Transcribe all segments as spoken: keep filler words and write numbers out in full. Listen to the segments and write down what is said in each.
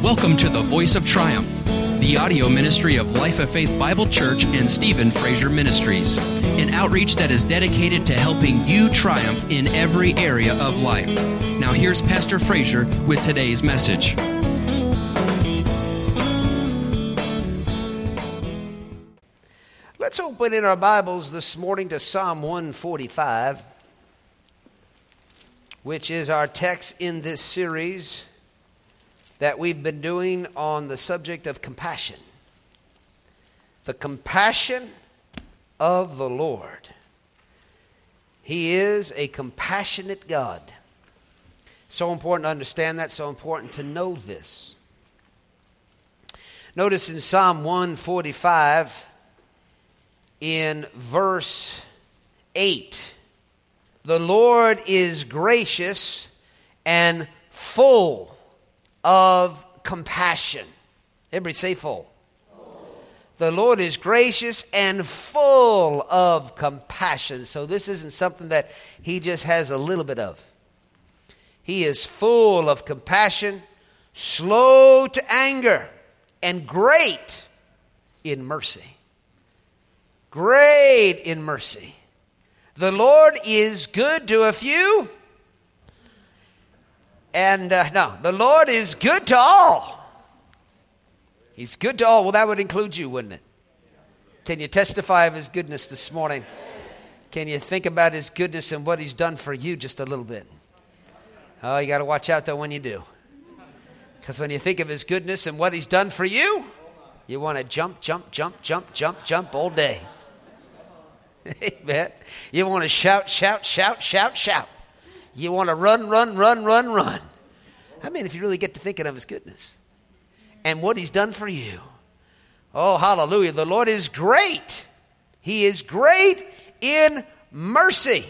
Welcome to the Voice of Triumph, the audio ministry of Life of Faith Bible Church and Stephen Fraser Ministries, an outreach that is dedicated to helping you triumph in every area of life. Now here's Pastor Fraser with today's message. Let's open in our Bibles this morning to Psalm one forty-five, which is our text in this series that we've been doing on the subject of compassion. The compassion of the Lord. He is a compassionate God. So important to understand that, so important to know this. Notice in Psalm one forty-five, in verse eight, the Lord is gracious and full of compassion. Everybody say full. Full. The Lord is gracious and full of compassion. So this isn't something that he just has a little bit of. He is full of compassion, slow to anger, and great in mercy. Great in mercy. The Lord is good to a few. And uh, no, the Lord is good to all. He's good to all. Well, that would include you, wouldn't it? Can you testify of his goodness this morning? Can you think about his goodness and what he's done for you just a little bit? Oh, you got to watch out, though, when you do. Because when you think of his goodness and what he's done for you, you want to jump, jump, jump, jump, jump, jump all day. Amen. You want to shout, shout, shout, shout, shout. You want to run, run, run, run, run. I mean, if you really get to thinking of his goodness and what he's done for you. Oh, hallelujah. The Lord is great. He is great in mercy.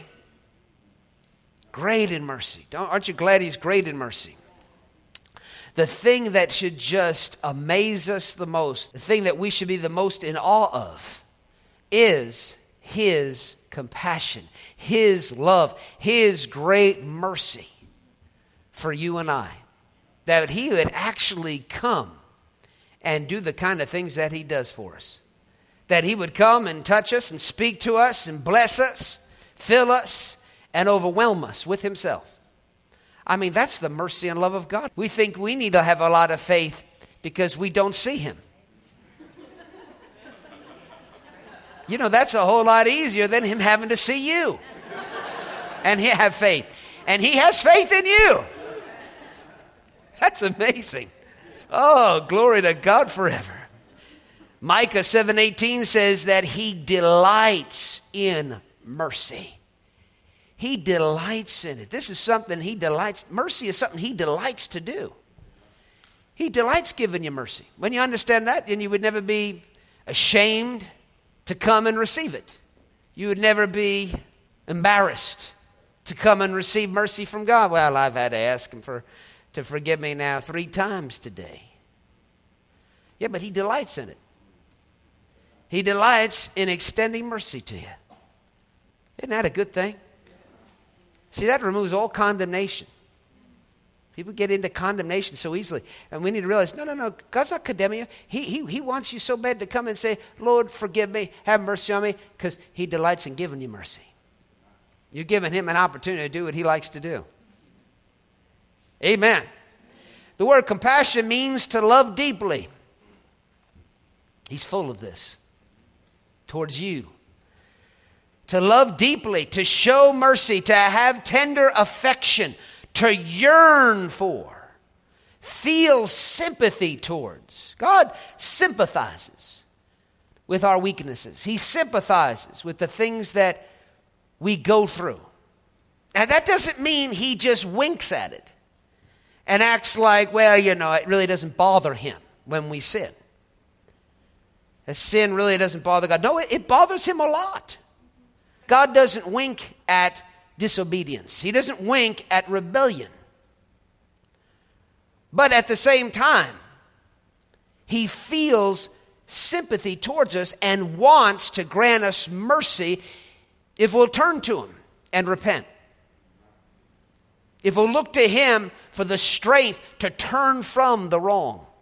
Great in mercy. Don't, aren't you glad he's great in mercy? The thing that should just amaze us the most, the thing that we should be the most in awe of, is his compassion, his love, his great mercy for you and I. That he would actually come and do the kind of things that he does for us. That he would come and touch us and speak to us and bless us, fill us, and overwhelm us with himself. I mean, that's the mercy and love of God. We think we need to have a lot of faith because we don't see him. You know, that's a whole lot easier than him having to see you and he have faith. And he has faith in you. That's amazing. Oh, glory to God forever. Micah seven eighteen says that he delights in mercy. He delights in it. This is something he delights. Mercy is something he delights to do. He delights giving you mercy. When you understand that, then you would never be ashamed to come and receive it. You would never be embarrassed to come and receive mercy from God. Well, I've had to ask him for to forgive me now three times today. Yeah, but he delights in it. He delights in extending mercy to you. Isn't that a good thing? See, that removes all condemnation. People get into condemnation so easily. And we need to realize, no, no, no, God's not condemning you. He, he, he wants you so bad to come and say, Lord, forgive me, have mercy on me, because he delights in giving you mercy. You're giving him an opportunity to do what he likes to do. Amen. The word compassion means to love deeply. He's full of this towards you. To love deeply, to show mercy, to have tender affection, to yearn for, feel sympathy towards. God sympathizes with our weaknesses. He sympathizes with the things that we go through. Now, that doesn't mean he just winks at it and acts like, well, you know, it really doesn't bother him when we sin. That sin really doesn't bother God. No, it, it bothers him a lot. God doesn't wink at disobedience. He doesn't wink at rebellion. But at the same time, he feels sympathy towards us and wants to grant us mercy if we'll turn to him and repent. If we'll look to him for the strength to turn from the wrong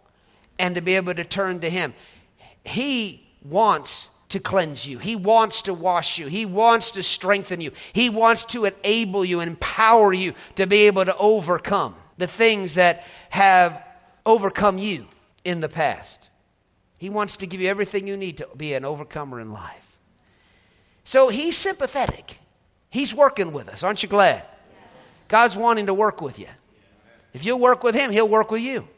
and to be able to turn to him. He wants to cleanse you. He wants to wash you. He wants to strengthen you. He wants to enable you and empower you to be able to overcome the things that have overcome you in the past. He wants to give you everything you need to be an overcomer in life. So he's sympathetic. He's working with us. Aren't you glad? God's wanting to work with you. If you work with him, he'll work with you.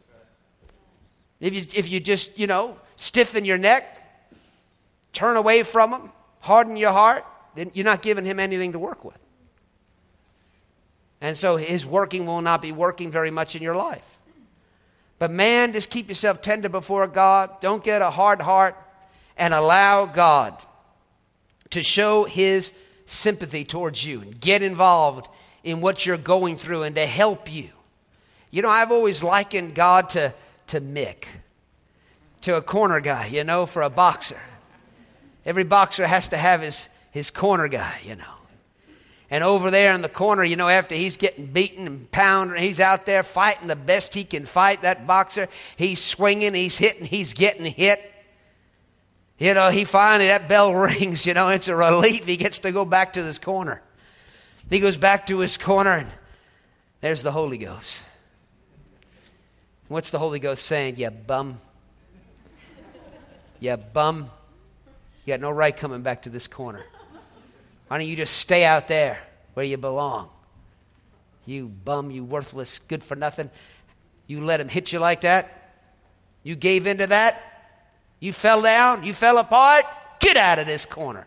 If you, if you just, you know, stiffen your neck, turn away from him, harden your heart, then you're not giving him anything to work with. And so his working will not be working very much in your life. But man, just keep yourself tender before God. Don't get a hard heart, and allow God to show his sympathy towards you and get involved in what you're going through and to help you. You know, I've always likened God to, to Mick, to a corner guy, you know, for a boxer. Every boxer has to have his, his corner guy, you know. And over there in the corner, you know, after he's getting beaten and pounded, he's out there fighting the best he can fight, that boxer. He's swinging, he's hitting, he's getting hit. You know, he finally, that bell rings, you know, it's a relief. He gets to go back to this corner. He goes back to his corner, and there's the Holy Ghost. What's the Holy Ghost saying? You bum. You bum. You got no right coming back to this corner. Why don't you just stay out there where you belong? You bum, you worthless, good for nothing. You let him hit you like that? You gave into that? You fell down? You fell apart? Get out of this corner.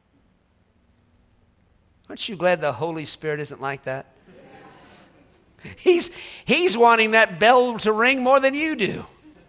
Aren't you glad the Holy Spirit isn't like that? He's, he's wanting that bell to ring more than you do.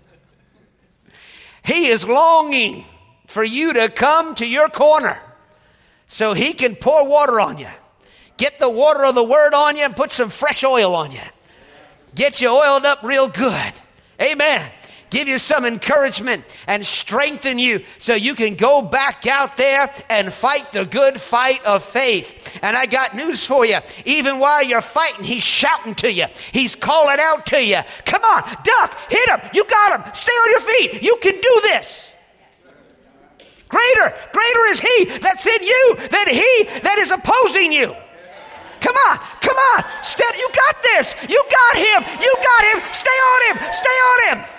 He is longing for you to come to your corner so he can pour water on you. Get the water of the word on you and put some fresh oil on you. Get you oiled up real good. Amen. Give you some encouragement and strengthen you so you can go back out there and fight the good fight of faith. And I got news for you. Even while you're fighting, he's shouting to you. He's calling out to you. Come on, duck, hit him. You got him. Stay on your feet. You can do this. Greater, greater is he that's in you than he that is opposing you. Come on, come on. Stay, you got this. You got him. You got him. Stay on him. Stay on him.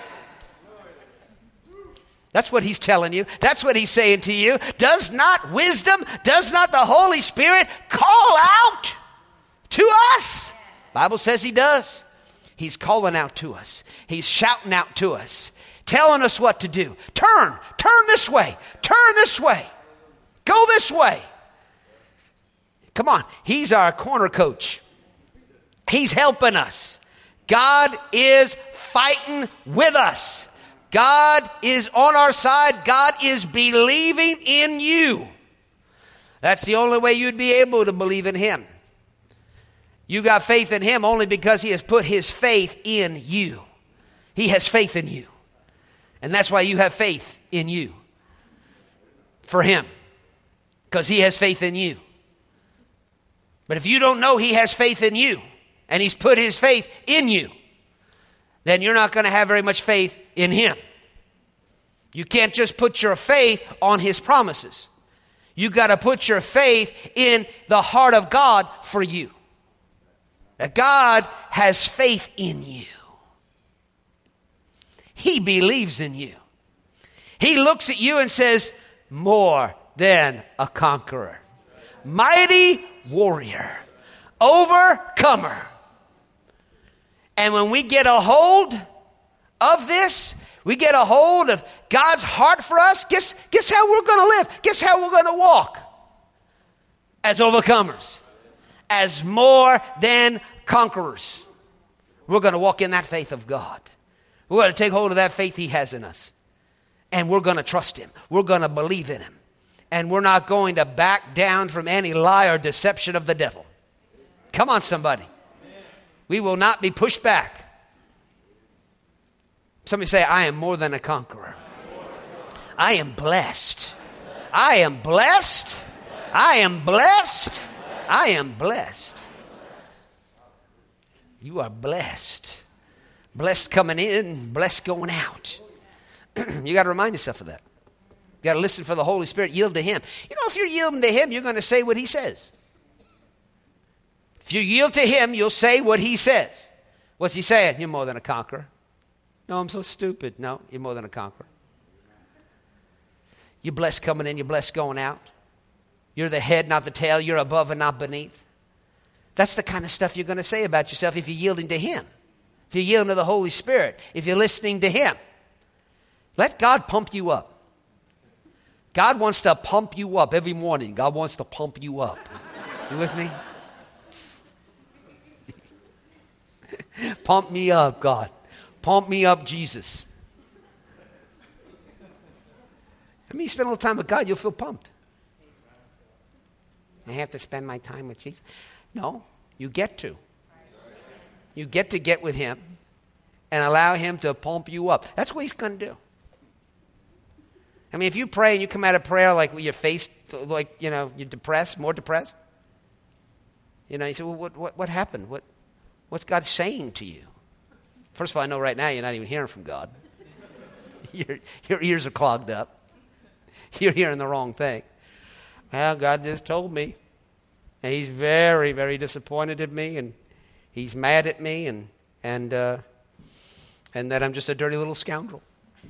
That's what he's telling you. That's what he's saying to you. Does not wisdom, does not the Holy Spirit call out to us? The Bible says he does. He's calling out to us. He's shouting out to us, telling us what to do. Turn, turn this way, turn this way, go this way. Come on, he's our corner coach. He's helping us. God is fighting with us. God is on our side. God is believing in you. That's the only way you'd be able to believe in him. You got faith in him only because he has put his faith in you. He has faith in you. And that's why you have faith in you. For him. Because he has faith in you. But if you don't know he has faith in you, and he's put his faith in you, then you're not going to have very much faith in him. You can't just put your faith on his promises. You got to put your faith in the heart of God for you. That God has faith in you. He believes in you. He looks at you and says, more than a conqueror. Mighty warrior. Overcomer. And when we get a hold of this, we get a hold of God's heart for us, guess, guess how we're going to live? Guess how we're going to walk? As overcomers. As more than conquerors. We're going to walk in that faith of God. We're going to take hold of that faith he has in us. And we're going to trust him. We're going to believe in him. And we're not going to back down from any lie or deception of the devil. Come on, somebody. We will not be pushed back. Somebody say, I am more than a conqueror. I am blessed. I am blessed. I am blessed. I am blessed. You are blessed Blessed coming in, blessed going out. You got to remind yourself of that. You got to listen for the Holy Spirit, yield to Him. You know, if you're yielding to Him, you're going to say what He says. If you yield to Him, you'll say what He says. What's He saying? You're more than a conqueror. No, I'm so stupid. No, you're more than a conqueror. You're blessed coming in, you're blessed going out. You're the head, not the tail. You're above and not beneath. That's the kind of stuff you're going to say about yourself if you're yielding to Him. If you're yielding to the Holy Spirit. If you're listening to Him. Let God pump you up. God wants to pump you up every morning. God wants to pump you up. You with me? Pump me up, God. Pump me up, Jesus. I mean, you spend a little time with God, you'll feel pumped. I have to spend my time with Jesus. No, you get to. You get to get with Him and allow Him to pump you up. That's what He's going to do. I mean, if you pray and you come out of prayer like with your face, like, you know, you're depressed, more depressed. You know, you say, well, what, what, what happened? What, what's God saying to you? First of all, I know right now you're not even hearing from God. your, your ears are clogged up. You're hearing the wrong thing. Well, God just told me. And He's very, very disappointed in me, and He's mad at me, and and uh, and that I'm just a dirty little scoundrel.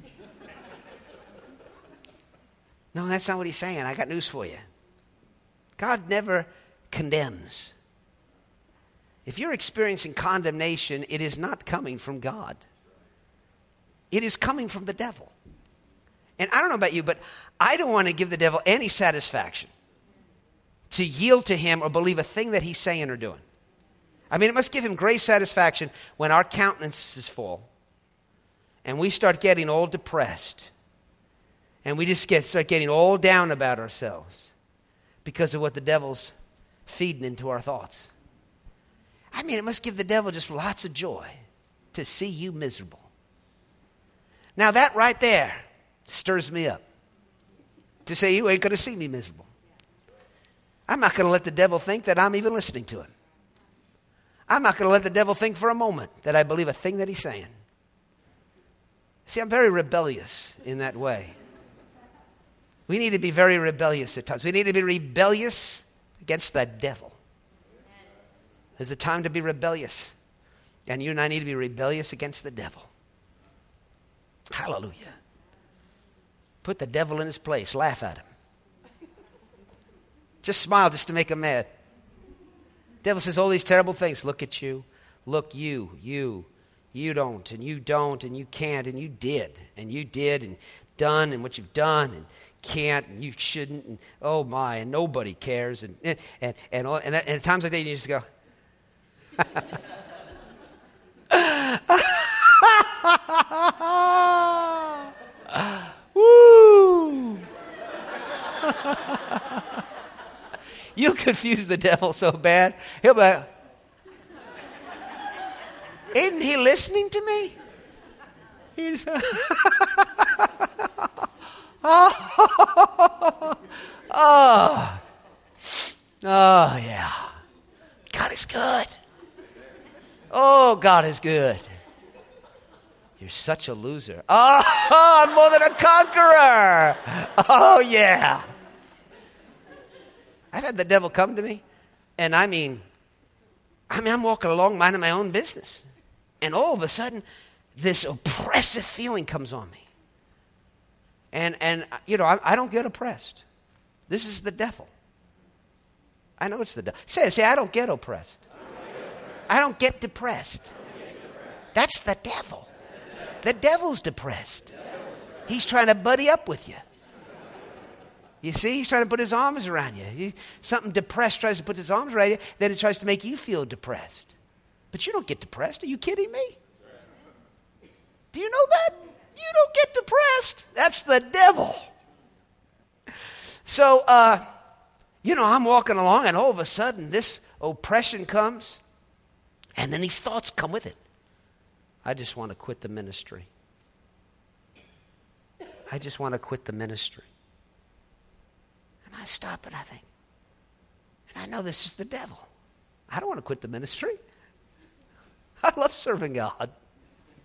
No, that's not what He's saying. I got news for you. God never condemns. If you're experiencing condemnation, it is not coming from God. It is coming from the devil. And I don't know about you, but I don't want to give the devil any satisfaction to yield to him or believe a thing that he's saying or doing. I mean, it must give him great satisfaction when our countenances fall and we start getting all depressed and we just get start getting all down about ourselves because of what the devil's feeding into our thoughts. I mean, it must give the devil just lots of joy to see you miserable. Now that right there stirs me up to say, you ain't going to see me miserable. I'm not going to let the devil think that I'm even listening to him. I'm not going to let the devil think for a moment that I believe a thing that he's saying. See, I'm very rebellious in that way. We need to be very rebellious at times. We need to be rebellious against the devil. There's a time to be rebellious. And you and I need to be rebellious against the devil. Hallelujah. Put the devil in his place. Laugh at him. Just smile just to make him mad. Devil says all these terrible things. Look at you. Look, you, you. You don't, and you don't, and you can't, and you did, and you did, and done, and what you've done, and can't, and you shouldn't, and oh my, and nobody cares, and and and and, all, and, and at times like that you just go, woo! You'll confuse the devil so bad. He'll be like, isn't he listening to me? He's, oh, oh, oh, yeah. God is good. Oh, God is good. You're such a loser. Oh, I'm more than a conqueror. Oh, yeah. I've had the devil come to me, and I mean, I mean, I'm walking along minding my own business. And all of a sudden, this oppressive feeling comes on me. And, and you know, I, I don't get oppressed. This is the devil. I know it's the devil. Say it, say, I don't get oppressed. I don't get depressed. That's the devil. The devil's depressed. He's trying to buddy up with you. You see, he's trying to put his arms around you. He, something depressed tries to put his arms around you, then it tries to make you feel depressed. But you don't get depressed. Are you kidding me? Do you know that? You don't get depressed. That's the devil. So, uh, you know, I'm walking along, and all of a sudden, this oppression comes, and then these thoughts come with it. I just want to quit the ministry. I just want to quit the ministry. And I stop and I think, and I know this is the devil. I don't want to quit the ministry. I love serving God.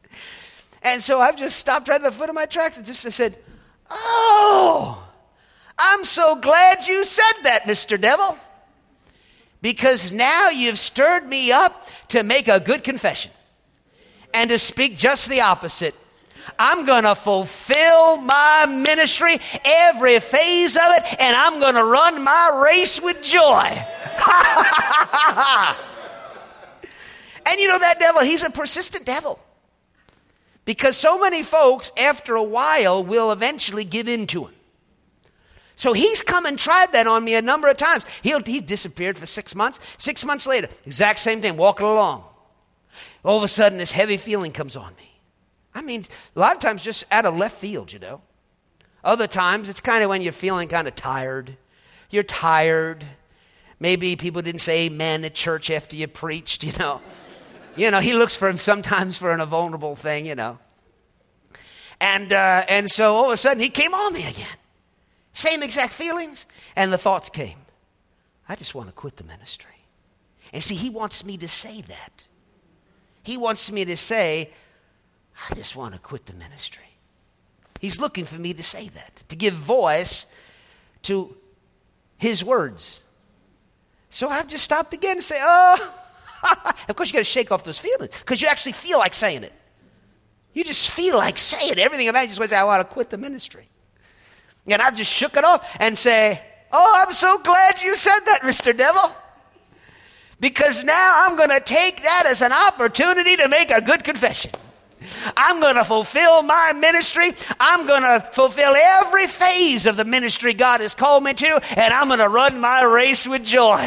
And so I've just stopped right at the foot of my tracks and just I said, oh, I'm so glad you said that, Mister Devil. Because now you've stirred me up to make a good confession and to speak just the opposite. I'm going to fulfill my ministry, every phase of it, and I'm going to run my race with joy. And you know that devil, he's a persistent devil. Because so many folks, after a while, will eventually give in to him. So he's come and tried that on me a number of times. He'll, he disappeared for six months. Six months later, exact same thing, walking along. All of a sudden, this heavy feeling comes on me. I mean, a lot of times just out of left field, you know. Other times, it's kind of when you're feeling kind of tired. You're tired. Maybe people didn't say amen at church after you preached, you know. You know, he looks for him sometimes for an vulnerable thing, you know. And, uh, and so all of a sudden, he came on me again. Same exact feelings, and the thoughts came. I just want to quit the ministry. And see, he wants me to say that. He wants me to say, I just want to quit the ministry. He's looking for me to say that, to give voice to his words. So I've just stopped again and say, oh, of course you got to shake off those feelings, because you actually feel like saying it. You just feel like saying it. Everything about you just wants to say, I want to quit the ministry. And I've just shook it off and say, oh, I'm so glad you said that, Mister Devil. Because now I'm going to take that as an opportunity to make a good confession. I'm going to fulfill my ministry. I'm going to fulfill every phase of the ministry God has called me to, and I'm going to run my race with joy.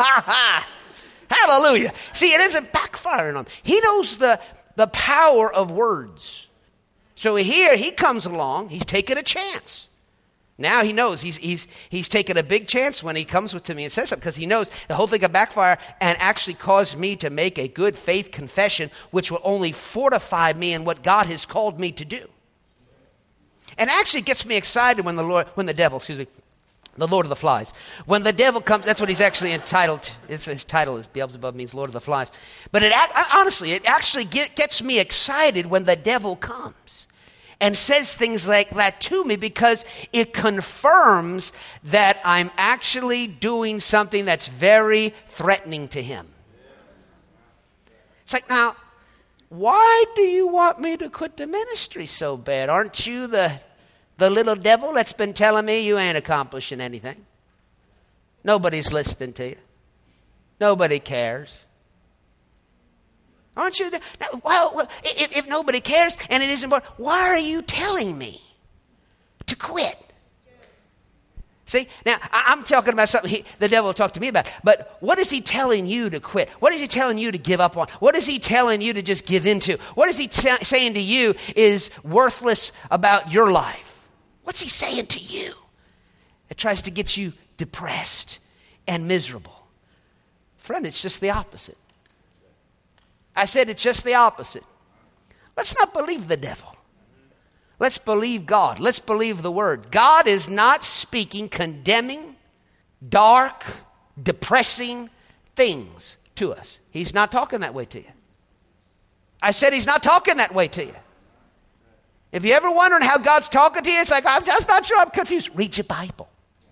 Hallelujah. See, it isn't backfiring on him. He knows the, the power of words. So here he comes along. He's taking a chance. Now he knows he's he's he's taking a big chance when he comes to me and says something, because he knows the whole thing could backfire and actually cause me to make a good faith confession, which will only fortify me in what God has called me to do. And actually gets me excited when the Lord, when the devil, excuse me, the Lord of the Flies. When the devil comes, that's what he's actually entitled. It's, his title is Beelzebub, means Lord of the Flies. But it honestly, it actually get, gets me excited when the devil comes and says things like that to me, because it confirms that I'm actually doing something that's very threatening to him. It's like, now, why do you want me to quit the ministry so bad? Aren't you the, the little devil that's been telling me you ain't accomplishing anything? Nobody's listening to you. Nobody cares. Aren't you? The, well, if, if nobody cares and it isn't important, why are you telling me to quit? See, now I'm talking about something he, the devil will talk to me about. But what is he telling you to quit? What is he telling you to give up on? What is he telling you to just give into? What is he t- saying to you is worthless about your life? What's he saying to you? It tries to get you depressed and miserable. Friend, it's just the opposite. I said it's just the opposite. Let's not believe the devil. Let's believe God. Let's believe the word. God is not speaking condemning, dark, depressing things to us. He's not talking that way to you. I said he's not talking that way to you. If you're ever wondering how God's talking to you, it's like, I'm just not sure, I'm confused. Read your Bible.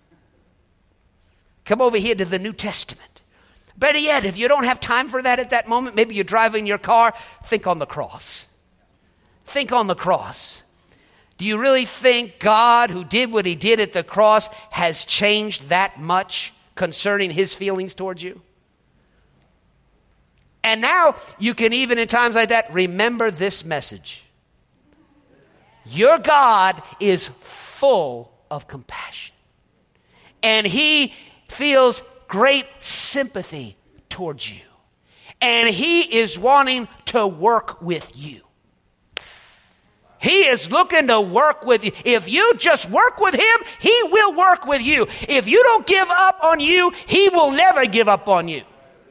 Come over here to the New Testament. Better yet, if you don't have time for that at that moment, maybe you're driving your car, think on the cross. Think on the cross. Do you really think God, who did what he did at the cross, has changed that much concerning his feelings towards you? And now you can, even in times like that, remember this message. Your God is full of compassion. And he feels great sympathy towards you. And he is wanting to work with you. He is looking to work with you. If you just work with him, he will work with you. If you don't give up on you, he will never give up on you.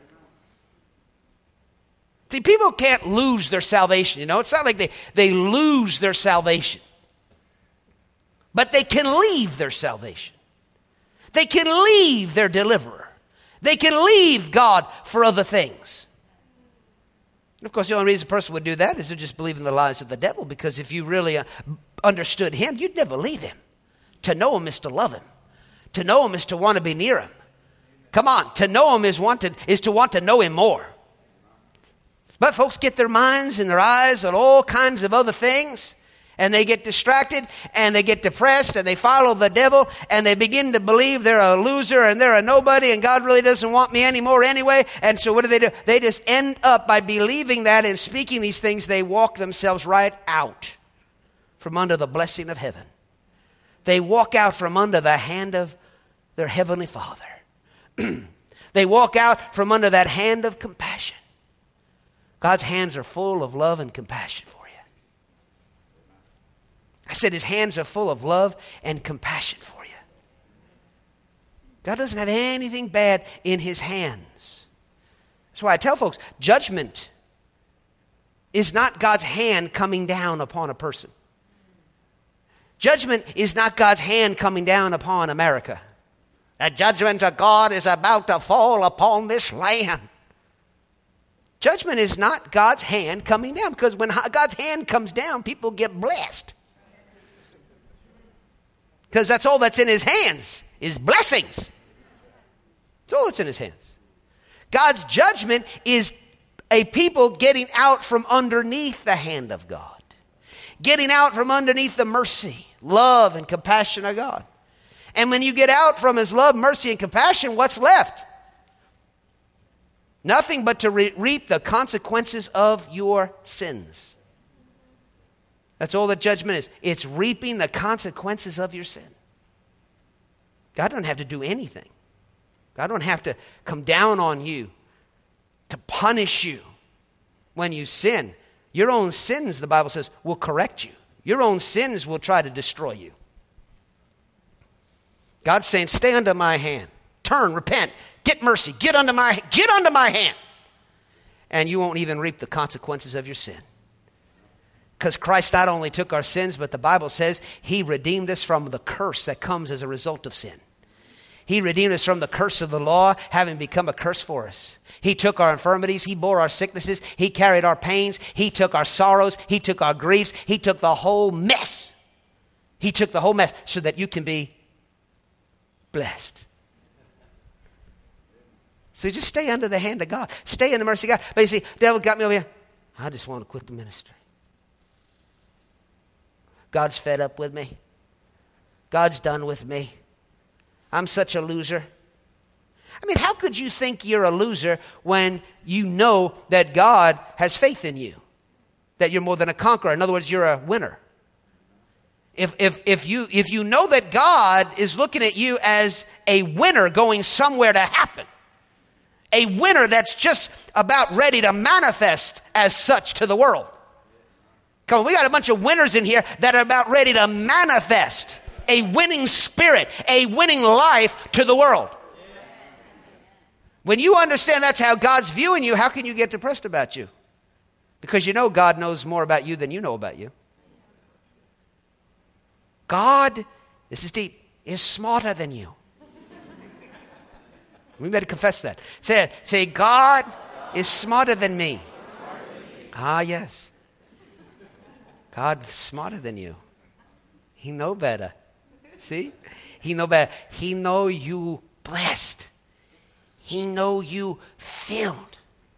See, people can't lose their salvation. You know, it's not like they, they lose their salvation. But they can leave their salvation. They can leave their deliverer. They can leave God for other things. And of course, the only reason a person would do that is to just believe in the lies of the devil, because if you really uh, understood him, you'd never leave him. To know him is to love him. To know him is to want to be near him. Come on, to know him is, want to, is to want to know him more. But folks get their minds and their eyes on all kinds of other things, and they get distracted, and they get depressed, and they follow the devil, and they begin to believe they're a loser, and they're a nobody, and God really doesn't want me anymore anyway. And so what do they do? They just end up by believing that and speaking these things. They walk themselves right out from under the blessing of heaven. They walk out from under the hand of their heavenly Father. They walk out from under that hand of compassion. God's hands are full of love and compassion for you. I said his hands are full of love and compassion for you. God doesn't have anything bad in his hands. That's why I tell folks, judgment is not God's hand coming down upon a person. Judgment is not God's hand coming down upon America. The judgment of God is about to fall upon this land. Judgment is not God's hand coming down, because when God's hand comes down, people get blessed. Because that's all that's in his hands is blessings. That's all that's in his hands. God's judgment is a people getting out from underneath the hand of God. Getting out from underneath the mercy, love, and compassion of God. And when you get out from his love, mercy, and compassion, what's left? Nothing but to re- reap the consequences of your sins. That's all that judgment is. It's reaping the consequences of your sin. God doesn't have to do anything. God don't have to come down on you to punish you when you sin. Your own sins, the Bible says, will correct you. Your own sins will try to destroy you. God's saying, stay under my hand. Turn, repent, get mercy, get under my, get under my hand. And you won't even reap the consequences of your sin. Because Christ not only took our sins, but the Bible says he redeemed us from the curse that comes as a result of sin. He redeemed us from the curse of the law, having become a curse for us. He took our infirmities. He bore our sicknesses. He carried our pains. He took our sorrows. He took our griefs. He took the whole mess. He took the whole mess so that you can be blessed. So just stay under the hand of God. Stay in the mercy of God. But you see, the devil got me over here. I just want to quit the ministry. God's fed up with me. God's done with me. I'm such a loser. I mean, how could you think you're a loser when you know that God has faith in you? That you're more than a conqueror. In other words, you're a winner. If, if, if, you, if you know that God is looking at you as a winner going somewhere to happen, a winner that's just about ready to manifest as such to the world. Come on, we got a bunch of winners in here that are about ready to manifest a winning spirit, a winning life to the world. When you understand that's how God's viewing you, how can you get depressed about you? Because you know God knows more about you than you know about you. God, this is deep, is smarter than you. We better confess that. Say it. Say, God is smarter than me. Ah, yes. God is smarter than you. He know better. See? He know better. He know you blessed. He know you filled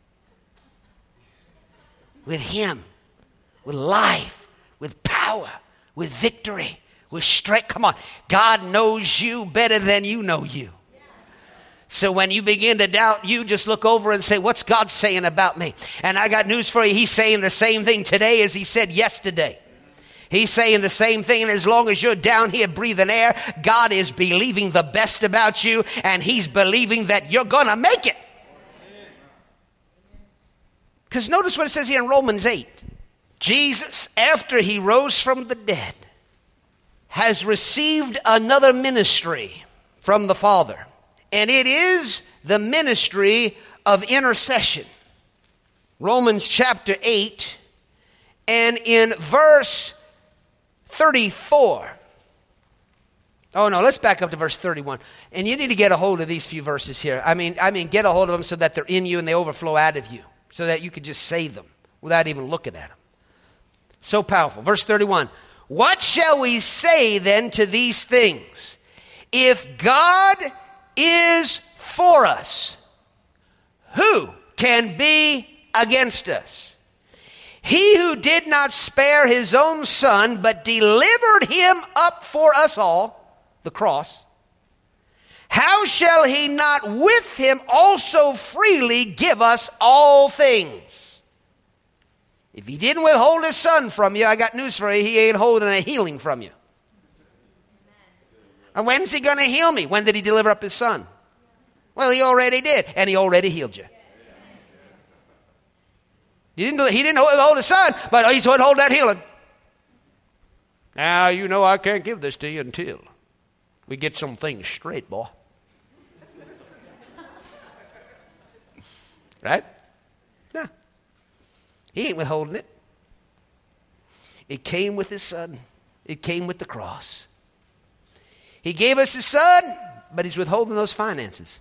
with him, with life, with power, with victory, with strength. Come on. God knows you better than you know you. So when you begin to doubt, you just look over and say, what's God saying about me? And I got news for you. He's saying the same thing today as he said yesterday. He's saying the same thing. And as long as you're down here breathing air, God is believing the best about you. And he's believing that you're going to make it. Because notice what it says here in Romans eight. Jesus, after he rose from the dead, has received another ministry from the Father. And it is the ministry of intercession. Romans chapter eight, and in verse thirty-four. Oh no, let's back up to verse thirty-one. And you need to get a hold of these few verses here. I mean, I mean, get a hold of them so that they're in you and they overflow out of you, so that you could just say them. without even looking at them. So powerful. Verse thirty-one. What shall we say then to these things? If God is for us, who can be against us? He who did not spare his own son, but delivered him up for us all, the cross, how shall he not with him also freely give us all things? If he didn't withhold his son from you, I got news for you, he ain't holding a healing from you. And when's he going to heal me? When did he deliver up his son? Well, he already did, and he already healed you. He didn't, he didn't hold his son, but he's going to hold that healing. Now, you know I can't give this to you until we get some things straight, boy. Right? No. He ain't withholding it. It came with his son. It came with the cross. He gave us his son, but he's withholding those finances.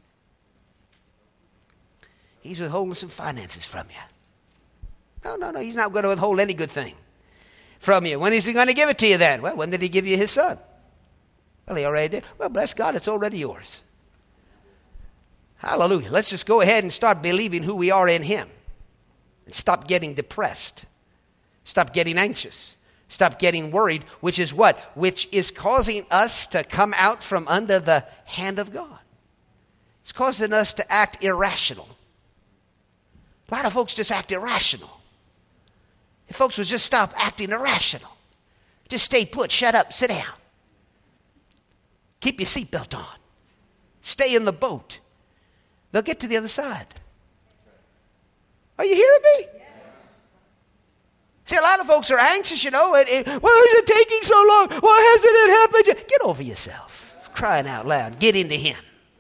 He's withholding some finances from you. No, no, no. He's not going to withhold any good thing from you. When is he going to give it to you then? Well, when did he give you his son? Well, he already did. Well, bless God, it's already yours. Hallelujah. Let's just go ahead and start believing who we are in him. And stop getting depressed. Stop getting anxious. Stop getting worried, which is what? Which is causing us to come out from under the hand of God. It's causing us to act irrational. A lot of folks just act irrational. If folks would just stop acting irrational, just stay put, shut up, sit down. Keep your seatbelt on. Stay in the boat. They'll get to the other side. Are you hearing me? Yes. See, a lot of folks are anxious, you know. And, and, why is it taking so long? Why hasn't it happened? Get over yourself. Crying out loud. Get into him.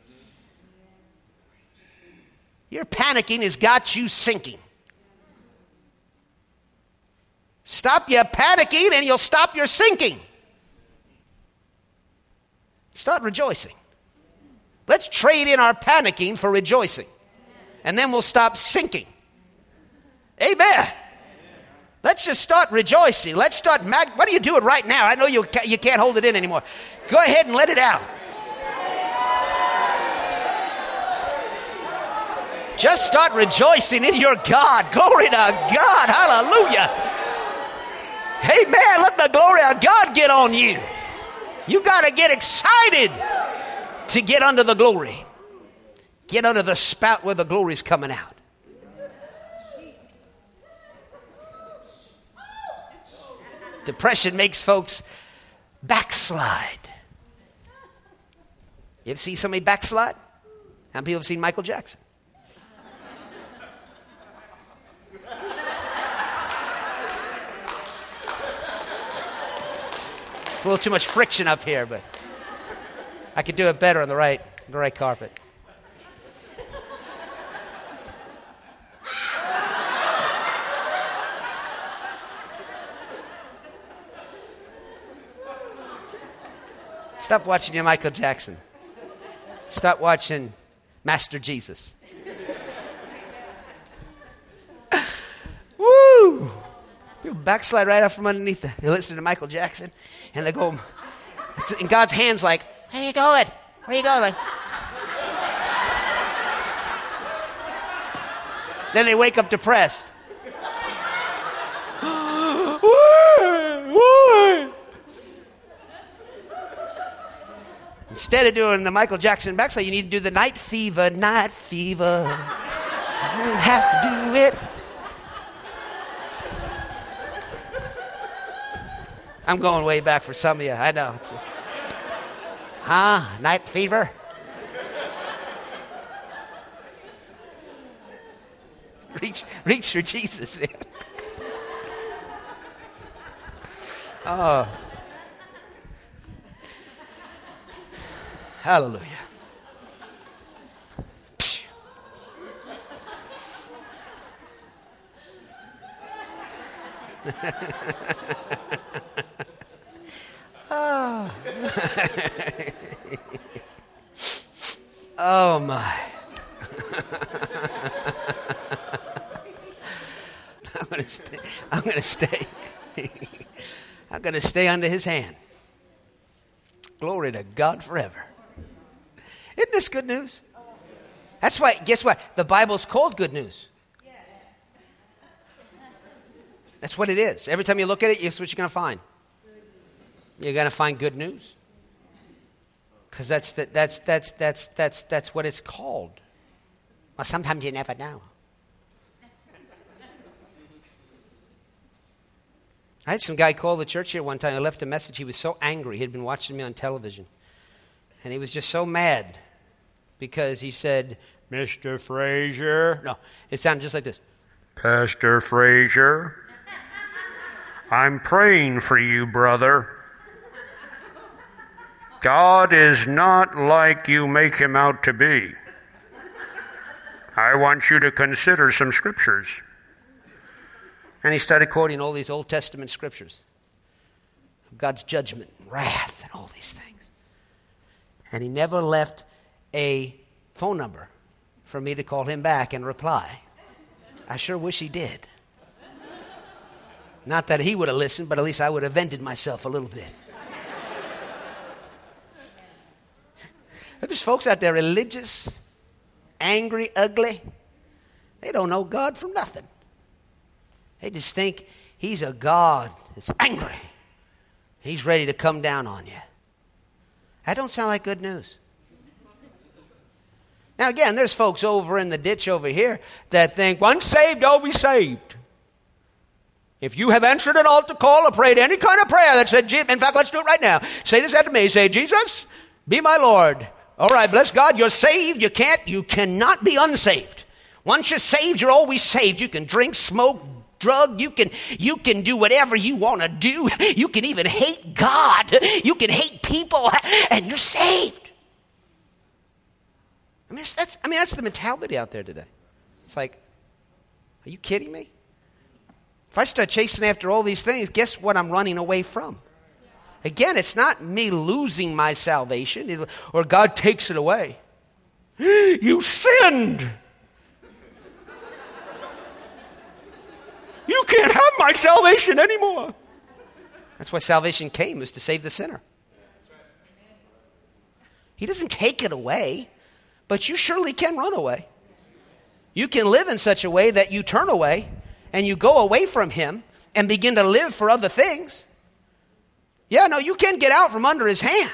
Your panicking has got you sinking. Stop your panicking and you'll stop your sinking. Start rejoicing. Let's trade in our panicking for rejoicing. And then we'll stop sinking. Amen. Let's just start rejoicing. Let's start, mag- what are you doing right now? I know you, ca- you can't hold it in anymore. Go ahead and let it out. Just start rejoicing in your God. Glory to God. Hallelujah. Amen. Let the glory of God get on you. You got to get excited to get under the glory. Get under the spout where the glory's coming out. Depression makes folks backslide. You ever see somebody backslide? How many people have seen Michael Jackson? It's a little too much friction up here, but I could do it better on the right, the right carpet. Stop watching your Michael Jackson. Stop watching Master Jesus. Woo! People backslide right out from underneath it. They listen to Michael Jackson, and they go, it's in God's hands like, where are you going? Where are you going? Then they wake up depressed. Why? Why? Instead of doing the Michael Jackson backslide, you need to do the night fever, night fever. You don't have to do it. I'm going way back for some of you. I know. It's a, huh? Night fever? reach, reach for Jesus. Oh. Hallelujah. Oh. Oh my. going to stay. I'm going to stay. I'm going to stay under his hand. Glory to God forever. Isn't this good news? That's why, guess what? The Bible's called good news. That's what it is. Every time you look at it, guess what you're going to find? You're going to find good news. Because that's, the, that's, that's, that's, that's, that's what it's called. Well, sometimes you never know. I had some guy call the church here one time. I left a message. He was so angry. He had been watching me on television. And he was just so mad because he said, Mister Frazier. No, it sounded just like this. Pastor Frazier, I'm praying for you, brother. God is not like you make him out to be. I want you to consider some scriptures. And he started quoting all these Old Testament scriptures of God's judgment, and wrath, and all these things. And he never left a phone number for me to call him back and reply. I sure wish he did. Not that he would have listened, but at least I would have vented myself a little bit. There's folks out there religious, angry, ugly. They don't know God from nothing. They just think he's a God that's angry. He's ready to come down on you. That don't sound like good news. Now again, there's folks over in the ditch over here that think, once saved, always saved. If you have answered an altar call or prayed any kind of prayer that said, in fact, let's do it right now. Say this after me. Say, Jesus, be my Lord. All right, bless God, you're saved. You can't, you cannot be unsaved. Once you're saved, you're always saved. You can drink, smoke, drug, you can you can do whatever you want to do. You can even hate God. You can hate people, and you're saved. I mean, that's I mean that's the mentality out there today. It's like, are you kidding me? If I start chasing after all these things, guess what I'm running away from? Again, it's not me losing my salvation or God takes it away. You sinned. You can't have my salvation anymore. That's why salvation came, was to save the sinner. He doesn't take it away, but you surely can run away. You can live in such a way that you turn away and you go away from him and begin to live for other things. Yeah, no, you can get out from under his hand.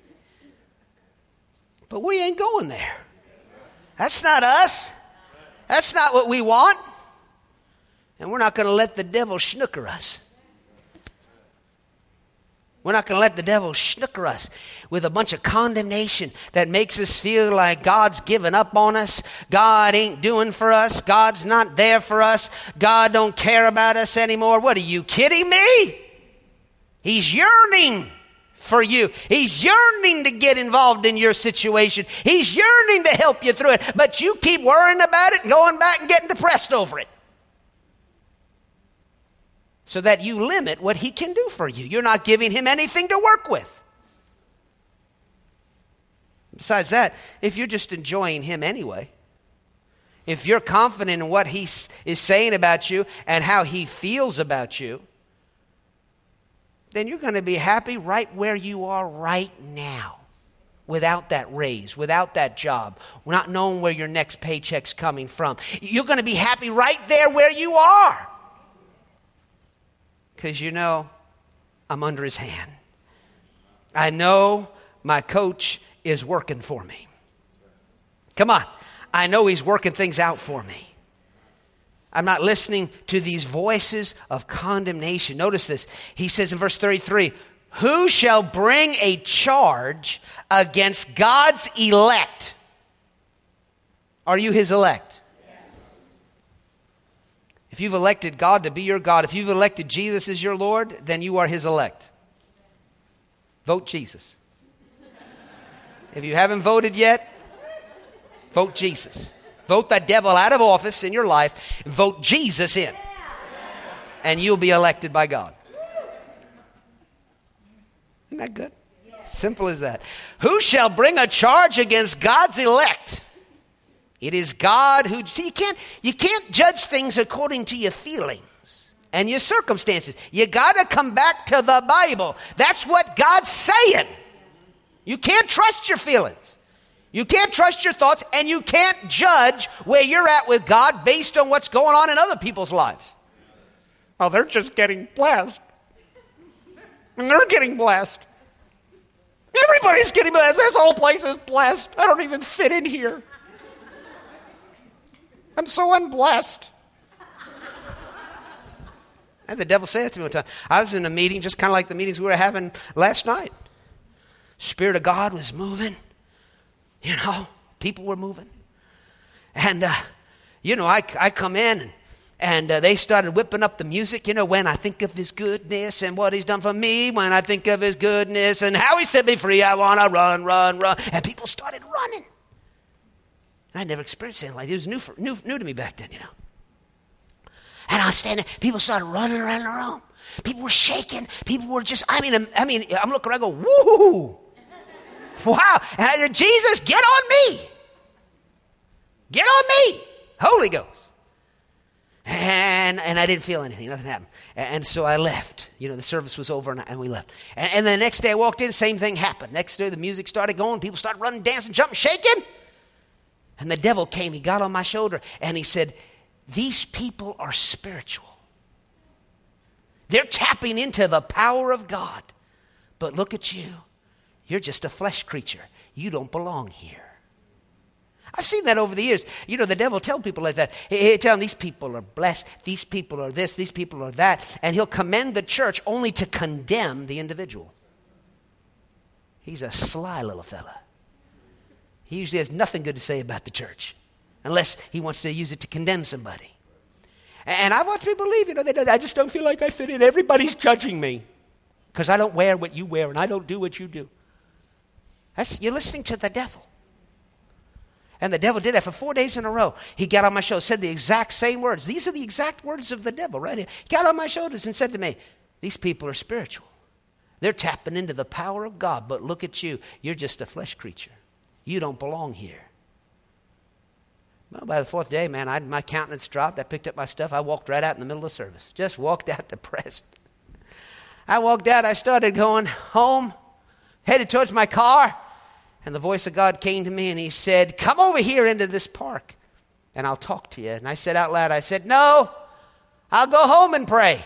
But we ain't going there. That's not us. That's not what we want. And we're not going to let the devil snooker us. We're not going to let the devil snooker us with a bunch of condemnation that makes us feel like God's given up on us. God ain't doing for us. God's not there for us. God don't care about us anymore. What, are you kidding me? He's yearning for you. He's yearning to get involved in your situation. He's yearning to help you through it. But you keep worrying about it and going back and getting depressed over it. So that you limit what he can do for you. You're not giving him anything to work with. Besides that, if you're just enjoying him anyway, if you're confident in what he is saying about you and how he feels about you, then you're going to be happy right where you are right now. Without that raise, without that job, not knowing where your next paycheck's coming from. You're going to be happy right there where you are. Because you know, I'm under his hand. I know my coach is working for me. Come on. I know he's working things out for me. I'm not listening to these voices of condemnation. Notice this. He says in verse thirty-three, who shall bring a charge against God's elect? Are you his elect? If you've elected God to be your God, if you've elected Jesus as your Lord, then you are his elect. Vote Jesus. If you haven't voted yet, vote Jesus. Vote the devil out of office in your life. Vote Jesus in. And you'll be elected by God. Isn't that good? Simple as that. Who shall bring a charge against God's elect? It is God who, see, you can't, you can't judge things according to your feelings. and your circumstances. You got to come back to the Bible. That's what God's saying. You can't trust your feelings. You can't trust your thoughts, and you can't judge where you're at with God based on what's going on in other people's lives. Oh, they're just getting blessed. And they're getting blessed. Everybody's getting blessed. This whole place is blessed. I don't even fit in here. I'm so unblessed. And the devil said to me one time, I was in a meeting, just kind of like the meetings we were having last night. Spirit of God was moving. You know, people were moving. And, uh, you know, I, I come in and, and uh, they started whipping up the music. You know, when I think of his goodness and what he's done for me, when I think of his goodness and how he set me free, I want to run, run, run. And people started running. And I never experienced anything like this. It was new, for, new, new to me back then, you know. And I was standing, people started running around the room. People were shaking. People were just, I mean, I mean, I'm looking around, I go, woo! Wow. And I said, Jesus, get on me. Get on me. Holy Ghost. And and I didn't feel anything. Nothing happened. And, and so I left. You know, the service was over and, and we left. And, and the next day I walked in, same thing happened. Next day the music started going. People started running, dancing, jumping, shaking. And the devil came. He got on my shoulder and he said, these people are spiritual. They're tapping into the power of God. But look at you. You're just a flesh creature. You don't belong here. I've seen that over the years. You know, the devil tell people like that. He'll tell them these people are blessed. These people are this. These people are that. And he'll commend the church only to condemn the individual. He's a sly little fella. He usually has nothing good to say about the church unless he wants to use it to condemn somebody. And I've watched people leave. You know, they, I just don't feel like I fit in. Everybody's judging me because I don't wear what you wear and I don't do what you do. That's, you're listening to the devil. And the devil did that for four days in a row. He got on my shoulders, said the exact same words. These are the exact words of the devil right here. He got on my shoulders and said to me, these people are spiritual. They're tapping into the power of God. But look at you. You're just a flesh creature. You don't belong here. Well, by the fourth day, man, I, my countenance dropped. I picked up my stuff. I walked right out in the middle of the service. Just walked out depressed. I walked out. I started going home, headed towards my car. And the voice of God came to me and he said, come over here into this park and I'll talk to you. And I said out loud, I said, no, I'll go home and pray.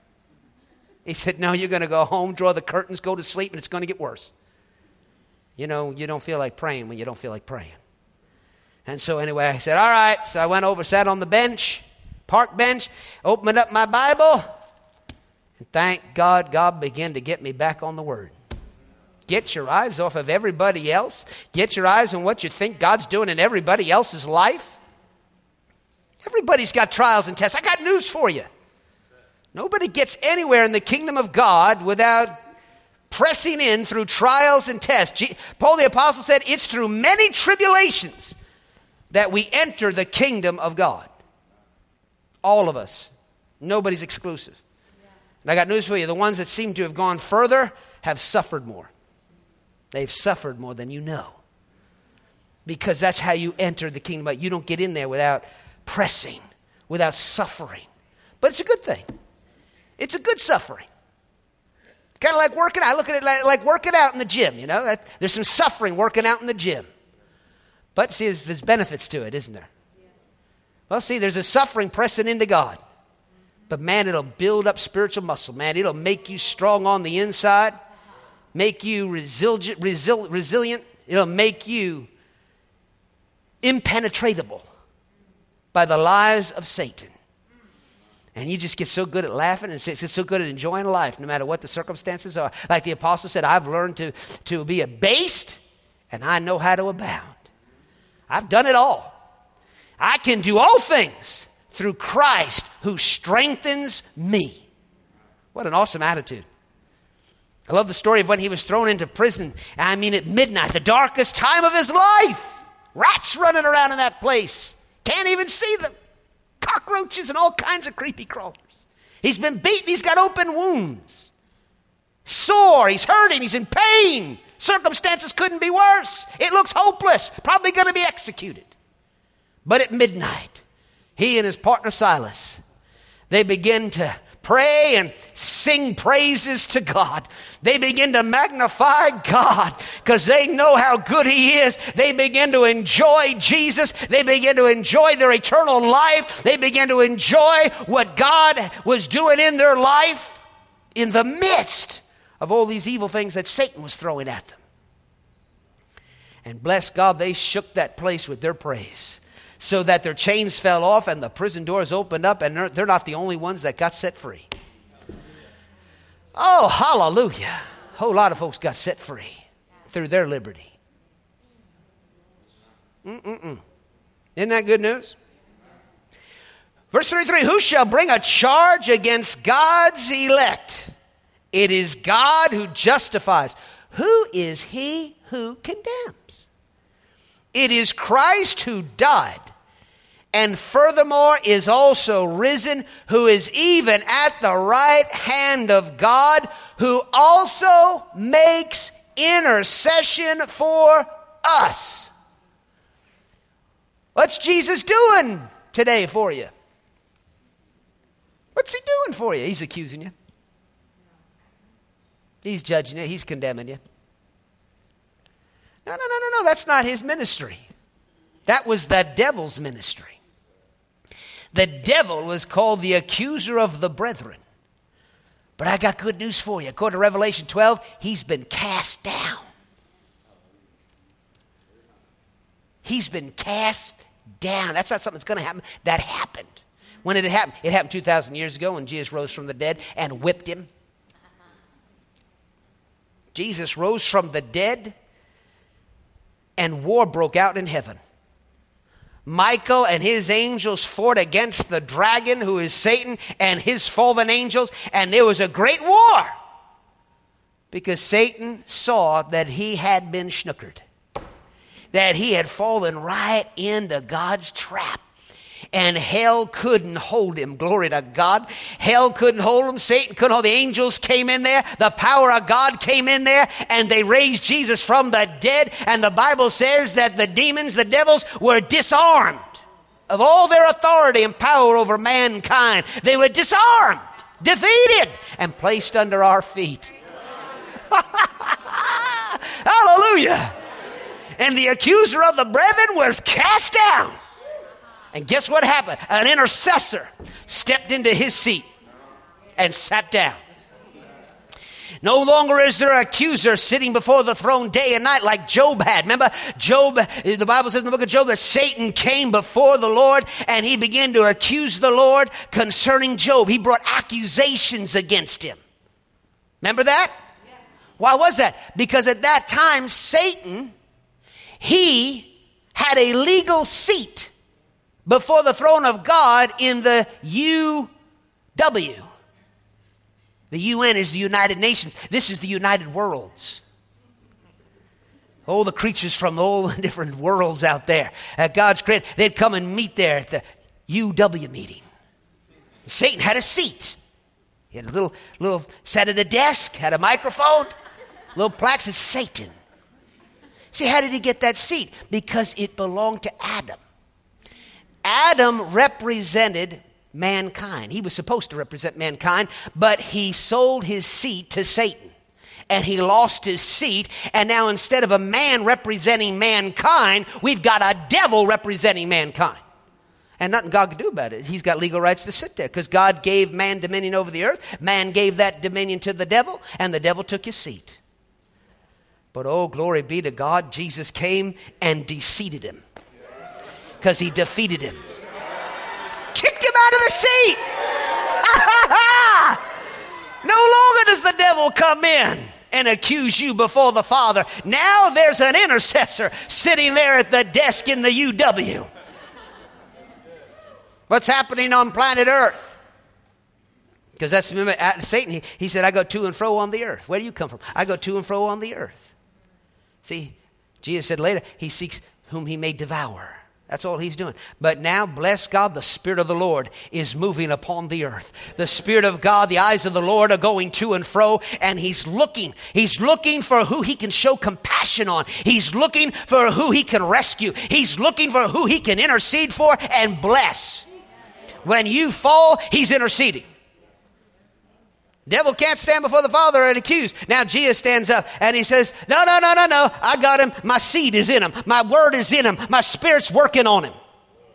He said, no, you're going to go home, draw the curtains, go to sleep, and it's going to get worse. You know, you don't feel like praying when you don't feel like praying. And so anyway, I said, all right. So I went over, sat on the bench, park bench, opened up my Bible. And thank God, God began to get me back on the Word. Get your eyes off of everybody else. Get your eyes on what you think God's doing in everybody else's life. Everybody's got trials and tests. I got news for you. Nobody gets anywhere in the kingdom of God without pressing in through trials and tests. Paul the Apostle said it's through many tribulations that we enter the kingdom of God. All of us. Nobody's exclusive. And I got news for you. The ones that seem to have gone further have suffered more. They've suffered more than you know. Because that's how you enter the kingdom. You don't get in there without pressing, without suffering. But it's a good thing. It's a good suffering. It's kind of like working out. I look at it like, like working out in the gym, you know. That, there's some suffering working out in the gym. But see, there's, there's benefits to it, isn't there? Well, see, there's a suffering pressing into God. But man, it'll build up spiritual muscle, man. It'll make you strong on the inside. Make you resilient, resil- resilient. It'll make you impenetrable by the lies of Satan. And you just get so good at laughing and get so good at enjoying life no matter what the circumstances are. Like the apostle said, I've learned to, to be abased and I know how to abound. I've done it all. I can do all things through Christ who strengthens me. What an awesome attitude. I love the story of when he was thrown into prison. I mean, at midnight, the darkest time of his life. Rats running around in that place. Can't even see them. Cockroaches and all kinds of creepy crawlers. He's been beaten. He's got open wounds. Sore. He's hurting. He's in pain. Circumstances couldn't be worse. It looks hopeless. Probably going to be executed. But at midnight, he and his partner Silas, they begin to pray and sing praises to God. They begin to magnify God because they know how good he is. They begin to enjoy Jesus. They begin to enjoy their eternal life. They begin to enjoy what God was doing in their life in the midst of all these evil things that Satan was throwing at them. And bless God, they shook that place with their praise so that their chains fell off and the prison doors opened up, and they're, they're not the only ones that got set free. Oh, hallelujah. A whole lot of folks got set free through their liberty. Mm-mm-mm. Isn't that good news? Verse thirty-three, who shall bring a charge against God's elect? It is God who justifies. Who is he who condemns? It is Christ who died, and furthermore is also risen, who is even at the right hand of God, who also makes intercession for us. What's Jesus doing today for you? What's he doing for you? He's accusing you. He's judging you. He's condemning you. No, no, no, no, no. That's not his ministry. That was the devil's ministry. The devil was called the accuser of the brethren. But I got good news for you. According to Revelation twelve, he's been cast down. He's been cast down. That's not something that's going to happen. That happened. When did it happen? It happened two thousand years ago when Jesus rose from the dead and whipped him. Jesus rose from the dead and war broke out in heaven. Michael and his angels fought against the dragon, who is Satan, and his fallen angels, and there was a great war because Satan saw that he had been snookered, that he had fallen right into God's trap. And hell couldn't hold him. Glory to God. Hell couldn't hold him. Satan couldn't hold him. The angels came in there. The power of God came in there. And they raised Jesus from the dead. And the Bible says that the demons, the devils, were disarmed of all their authority and power over mankind. They were disarmed, defeated, and placed under our feet. Hallelujah. And the accuser of the brethren was cast down. And guess what happened? An intercessor stepped into his seat and sat down. No longer is there an accuser sitting before the throne day and night like Job had. Remember, Job, the Bible says in the book of Job that Satan came before the Lord and he began to accuse the Lord concerning Job. He brought accusations against him. Remember that? Why was that? Because at that time, Satan, he had a legal seat before the throne of God in the U W. The U N is the United Nations. This is the United Worlds. All the creatures from all the different worlds out there that God's created, they'd come and meet there at the U W meeting. Satan had a seat. He had a little, little, sat at a desk, had a microphone, little plaque says Satan. See, how did he get that seat? Because it belonged to Adam. Adam represented mankind. He was supposed to represent mankind, but he sold his seat to Satan. And he lost his seat, and now instead of a man representing mankind, we've got a devil representing mankind. And nothing God can do about it. He's got legal rights to sit there because God gave man dominion over the earth. Man gave that dominion to the devil, and the devil took his seat. But oh, glory be to God, Jesus came and de-seated him. Because he defeated him. Kicked him out of the seat. No longer does the devil come in and accuse you before the Father. Now there's an intercessor sitting there at the desk in the U W. What's happening on planet Earth? Because that's, remember, Satan, he, he said, I go to and fro on the earth. Where do you come from? I go to and fro on the earth. See, Jesus said later, he seeks whom he may devour. That's all he's doing. But now, bless God, the Spirit of the Lord is moving upon the earth. The Spirit of God, the eyes of the Lord are going to and fro, and he's looking. He's looking for who he can show compassion on. He's looking for who he can rescue. He's looking for who he can intercede for and bless. When you fall, he's interceding. Devil can't stand before the Father and accuse. Now Jesus stands up and he says, no, no, no, no, no. I got him. My seed is in him. My word is in him. My Spirit's working on him.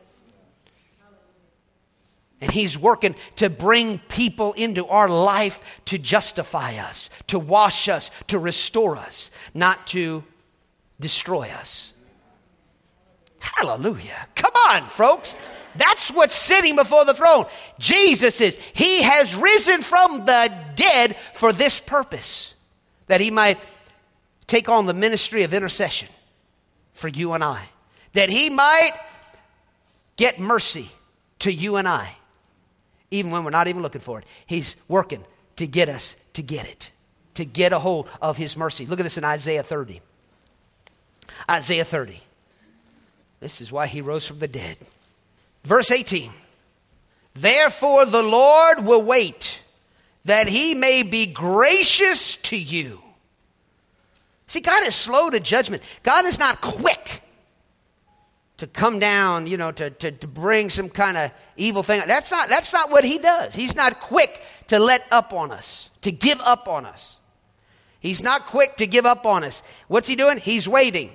And he's working to bring people into our life to justify us, to wash us, to restore us, not to destroy us. Hallelujah. Come on, folks. That's what's sitting before the throne. Jesus is. He has risen from the dead for this purpose, that he might take on the ministry of intercession for you and I, that he might get mercy to you and I, even when we're not even looking for it. He's working to get us to get it, to get a hold of his mercy. Look at this in Isaiah thirty. Isaiah thirty. This is why he rose from the dead. Verse eighteen. Therefore the Lord will wait, that he may be gracious to you. See, God is slow to judgment. God is not quick to come down, you know, to, to, to bring some kind of evil thing. That's not, that's not what he does. He's not quick to let up on us, to give up on us. He's not quick to give up on us. What's he doing? He's waiting.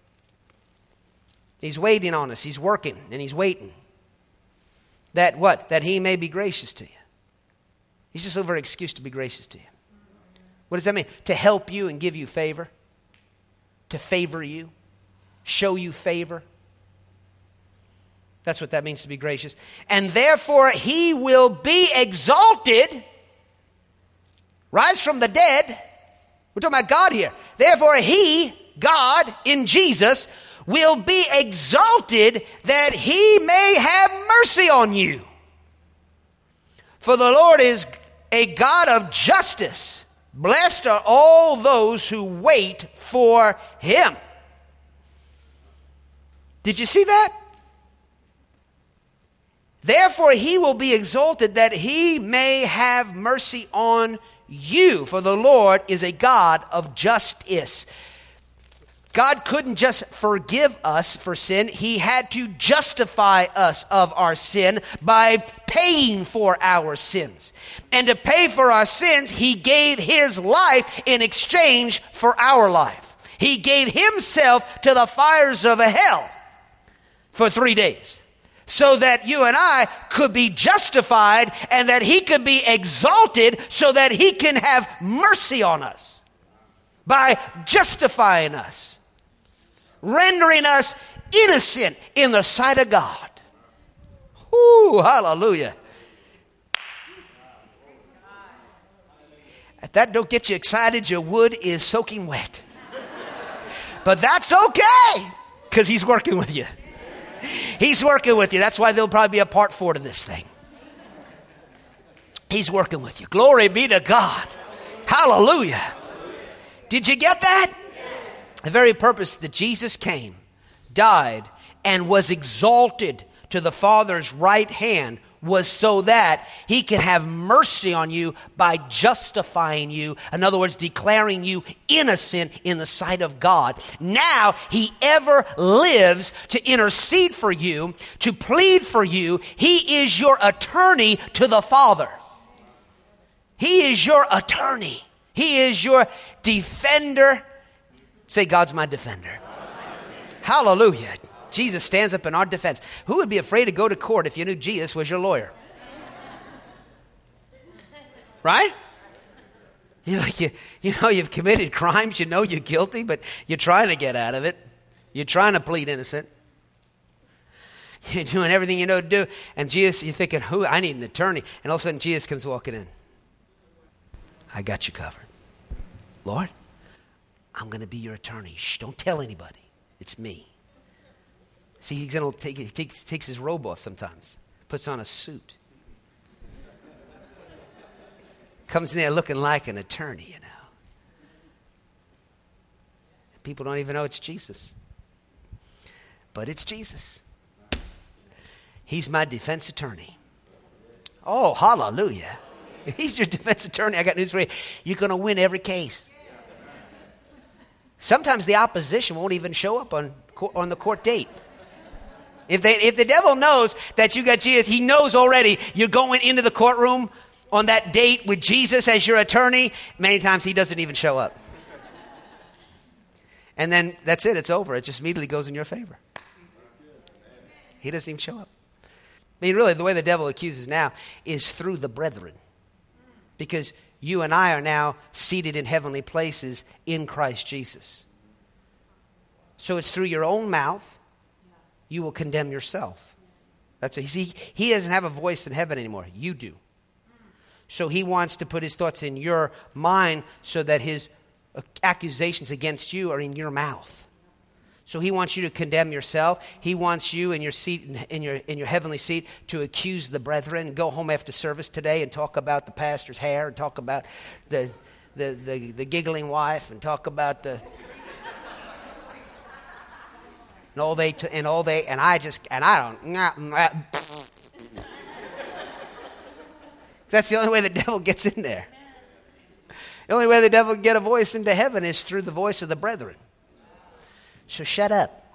He's waiting on us. He's working and he's waiting. That what? That he may be gracious to you. He's just looking for an excuse to be gracious to you. What does that mean? To help you and give you favor. To favor you. Show you favor. That's what that means, to be gracious. And therefore he will be exalted. Rise from the dead. We're talking about God here. Therefore he, God, in Jesus, will be exalted, that he may have mercy on you. For the Lord is a God of justice. Blessed are all those who wait for him. Did you see that? Therefore he will be exalted, that he may have mercy on you. For the Lord is a God of justice. God couldn't just forgive us for sin. He had to justify us of our sin by paying for our sins. And to pay for our sins, he gave his life in exchange for our life. He gave himself to the fires of hell for three days. So that you and I could be justified, and that he could be exalted, so that he can have mercy on us by justifying us, rendering us innocent in the sight of God. Ooh, hallelujah. If that don't get you excited, your wood is soaking wet. But that's okay, because he's working with you. He's working with you. That's why there'll probably be a part four to this thing. He's working with you. Glory be to God. Hallelujah. Did you get that? The very purpose that Jesus came, died, and was exalted to the Father's right hand was so that he can have mercy on you by justifying you. In other words, declaring you innocent in the sight of God. Now he ever lives to intercede for you, to plead for you. He is your attorney to the Father. He is your attorney. He is your defender. Say, God's my defender. Hallelujah. Jesus stands up in our defense. Who would be afraid to go to court if you knew Jesus was your lawyer? Right? You like you, you know you've committed crimes, you know you're guilty, but you're trying to get out of it. You're trying to plead innocent. You're doing everything you know to do. And Jesus, you're thinking, who? I need an attorney. And all of a sudden Jesus comes walking in. I got you covered. Lord, I'm going to be your attorney. Shh, don't tell anybody. It's me. See, he's gonna take, he takes, takes his robe off sometimes. Puts on a suit. Comes in there looking like an attorney, you know. People don't even know it's Jesus. But it's Jesus. He's my defense attorney. Oh, hallelujah. He's your defense attorney. I got news for you. You're going to win every case. Sometimes the opposition won't even show up on, on the court date. If they, if the devil knows that you got Jesus, he knows already you're going into the courtroom on that date with Jesus as your attorney, many times he doesn't even show up. And then that's it. It's over. It just immediately goes in your favor. He doesn't even show up. I mean, really, the way the devil accuses now is through the brethren. Because you and I are now seated in heavenly places in Christ Jesus. So it's through your own mouth you will condemn yourself. That's what he, he doesn't have a voice in heaven anymore. You do. So he wants to put his thoughts in your mind so that his accusations against you are in your mouth. So he wants you to condemn yourself. He wants you in your seat, in your in your heavenly seat, to accuse the brethren. Go home after service today and talk about the pastor's hair, and talk about the the the, the giggling wife, and talk about the and all they t- and all they and I just and I don't. Nah, nah, that's the only way the devil gets in there. The only way the devil can get a voice into heaven is through the voice of the brethren. So shut up.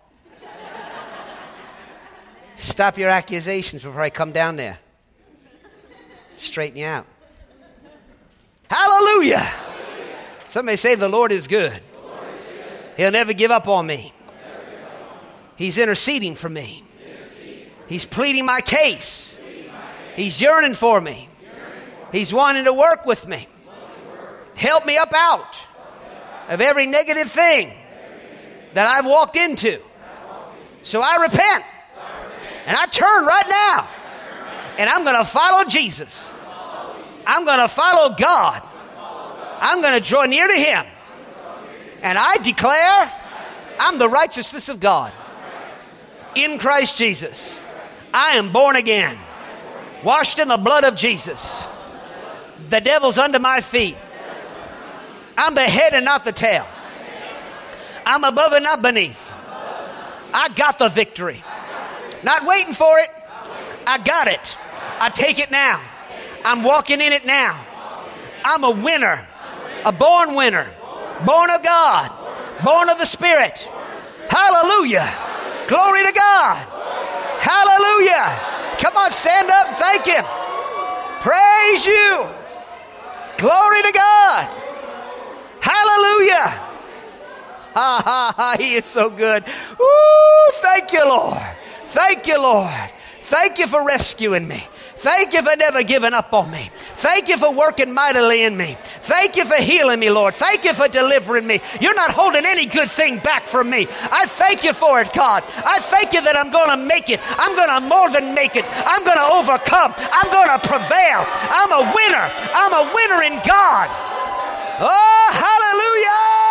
Stop your accusations before I come down there. Straighten you out. Hallelujah. Hallelujah. Somebody say, the Lord is good. Lord is good. He'll never give up on me. He's interceding for me. He's pleading my case. He's yearning for me. He's wanting to work with me. Help me up out of every negative thing that I've walked into. So I repent. And I turn right now. And I'm going to follow Jesus. I'm going to follow God. I'm going to draw near to him. And I declare I'm the righteousness of God in Christ Jesus. I am born again, washed in the blood of Jesus. The devil's under my feet. I'm the head and not the tail. I'm above and not beneath. I got the victory. Not waiting for it. I got it. I take it now. I'm walking in it now. I'm a winner. A born winner. Born of God. Born of the Spirit. Hallelujah. Glory to God. Hallelujah. Come on, stand up and thank him. Praise you. Glory to God. Hallelujah. Ha, ha, ha. He is so good. Ooh, thank you, Lord. Thank you, Lord. Thank you for rescuing me. Thank you for never giving up on me. Thank you for working mightily in me. Thank you for healing me, Lord. Thank you for delivering me. You're not holding any good thing back from me. I thank you for it, God. I thank you that I'm going to make it. I'm going to more than make it. I'm going to overcome. I'm going to prevail. I'm a winner. I'm a winner in God. Oh, hallelujah.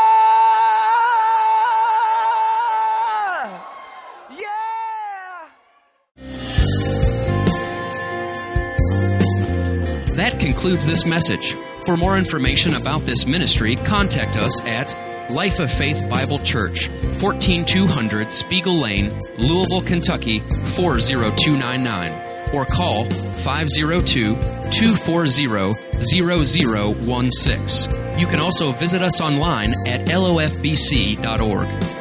That concludes this message. For more information about this ministry, contact us at Life of Faith Bible Church, fourteen two hundred Spiegel Lane, Louisville, Kentucky, four zero two nine nine, or call five zero two, two four zero, zero zero one six. You can also visit us online at L O F B C dot org.